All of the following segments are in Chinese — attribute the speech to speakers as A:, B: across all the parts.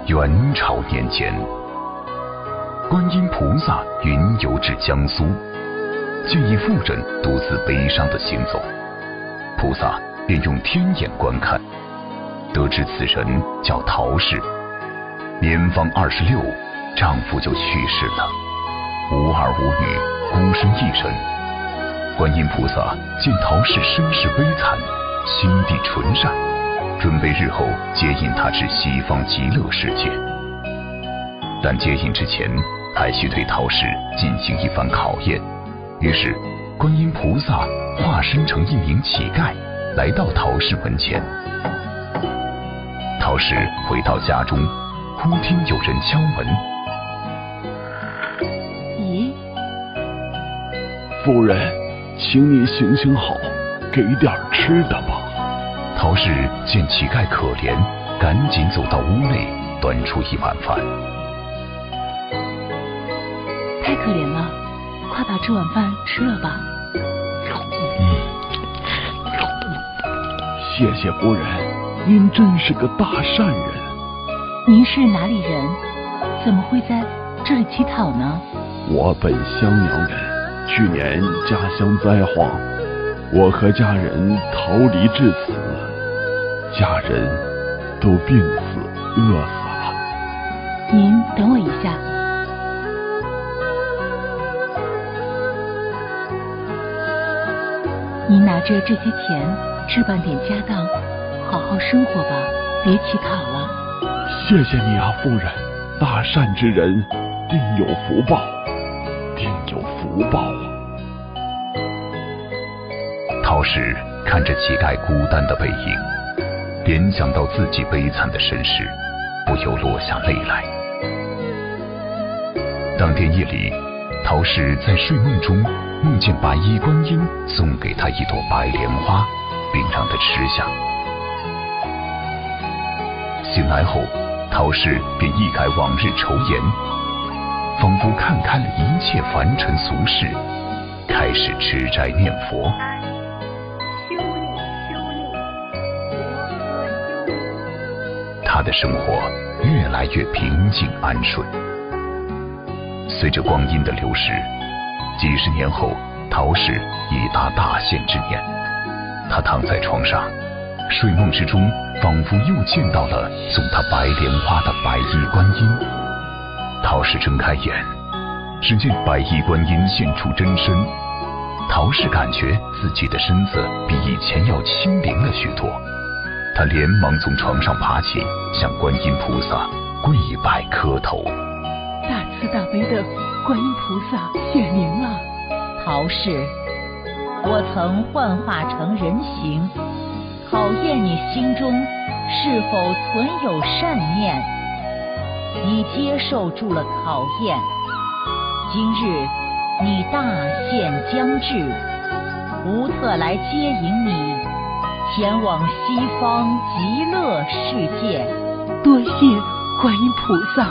A: 元朝年间，观音菩萨云游至江苏，见一妇人独自悲伤地行走，菩萨便用天眼观看，得知此人叫陶氏，年方26，丈夫就去世了，无儿无女，孤身一人。观音菩萨见陶氏身世悲惨，心地纯善，准备日后接引他至西方极乐世界。但接引之前，还需对陶氏进行一番考验。于是，观音菩萨化身成一名乞丐，来到陶氏门前。陶氏回到家中，忽听有人敲门。
B: 咦，
C: 夫人，请你行行好，给点吃的吧。
A: 陶氏见乞丐可怜，赶紧走到屋内，端出一碗饭。
B: 太可怜了，快把这碗饭吃了吧。
C: 谢谢夫人，您真是个大善人。
B: 您是哪里人？怎么会在这里乞讨呢？
C: 我本襄阳人，去年家乡灾荒，我和家人逃离至此，家人都病死饿死了。
B: 您等我一下。您拿着这些钱置办点家当，好好生活吧，别乞讨了。
C: 谢谢你啊，夫人，大善之人定有福报，定有福报啊。
A: 陶氏看着乞丐孤单的背影，联想到自己悲惨的身世，不由落下泪来。当天夜里，陶氏在睡梦中梦见白衣观音送给他一朵白莲花，并让他吃下。醒来后，陶氏便一改往日愁颜，仿佛看开了一切凡尘俗事，开始持斋念佛。他的生活越来越平静安顺。随着光阴的流逝，几十年后，陶氏已达大限之年。他躺在床上，睡梦之中仿佛又见到了送他白莲花的白衣观音。陶氏睁开眼，只见白衣观音现出真身。陶氏感觉自己的身子比以前要轻灵了许多，他连忙从床上爬起，向观音菩萨跪拜磕头。
B: 大慈大悲的观音菩萨显灵了。
D: 陶氏，我曾幻化成人形，考验你心中是否存有善念。你接受住了考验，今日你大限将至，吾特来接引你前往西方极乐世界。
B: 多谢观音菩萨，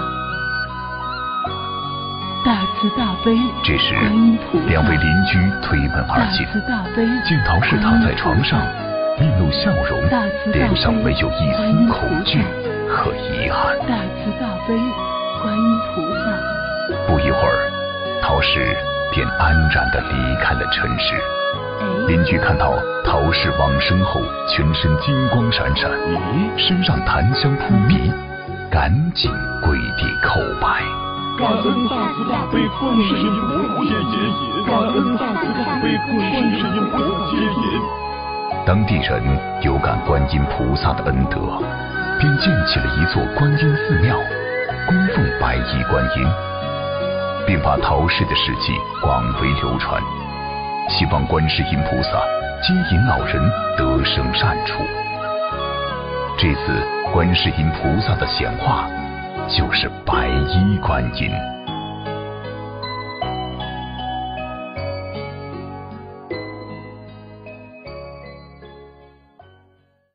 B: 大慈大悲。
A: 这时
B: 观音菩萨，
A: 两位邻居推门而进，
B: 大慈大悲。
A: 见陶氏躺在床上，面露笑容，脸上没有一丝恐惧和遗憾。
B: 大慈大悲，观音菩萨。
A: 不一会儿，陶氏便安然地离开了尘世。邻居看到陶氏往生后全身金光闪闪，身上檀香扑鼻，赶紧跪地叩拜。
E: 感恩大慈大悲观世音菩萨接引，感恩大慈大悲观世音菩萨接引。
A: 当地人有感观音菩萨的恩德，便建起了一座观音寺庙，供奉白衣观音，并把陶氏的事迹广为流传，希望观世音菩萨接引老人得生善处。这次观世音菩萨的显化就是白衣观音。